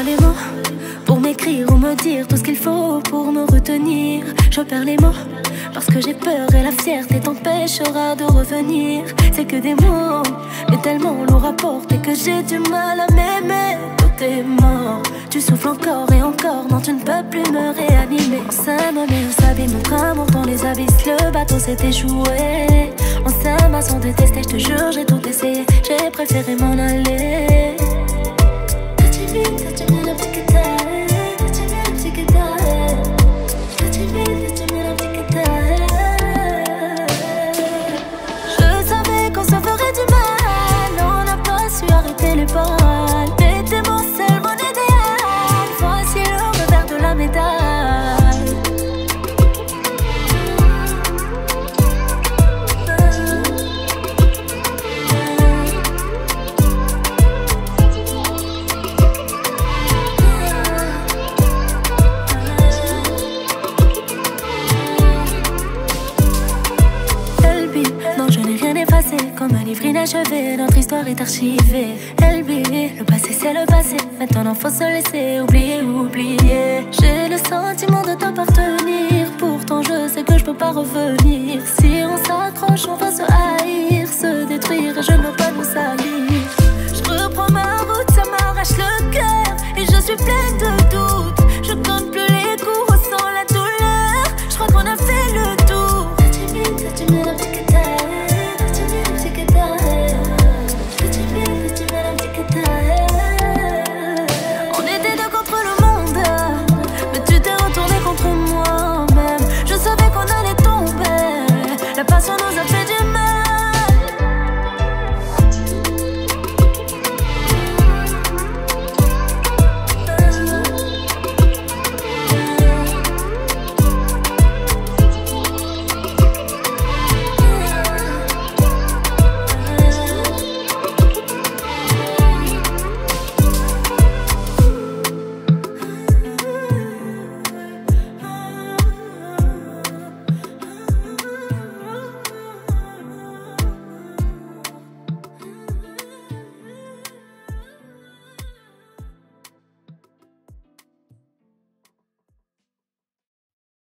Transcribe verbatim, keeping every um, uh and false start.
pas les mots pour m'écrire ou me dire tout ce qu'il faut pour me retenir. Je perds les mots parce que j'ai peur et la fierté t'empêchera de revenir. C'est que des mots, mais tellement lourds à porter que j'ai du mal à m'aimer. Tout est mort, tu souffles encore et encore. Non, tu ne peux plus me réanimer. On s'aime mais on s'abîme, notre amour dans les abysses. Le bateau s'est échoué. On s'aime à s'en détester, je te jure j'ai tout essayé. J'ai préféré m'en aller. Touch me, touch me, la petite guitare. Touch me, la petite guitare. Touch me, touch me, la petite guitare. Je savais qu'on se ferait du mal. On n'a pas su arrêter les balles. T'étais mon seul, mon idéal. Voici le revers de la médaille. Comme un livre inachevé, notre histoire est archivée. Elle brille, le passé c'est le passé. Maintenant faut se laisser oublier, oublier. J'ai le sentiment de t'appartenir. Pourtant je sais que je peux pas revenir. Si on s'accroche on va se haïr, se détruire. Et je ne veux pas nous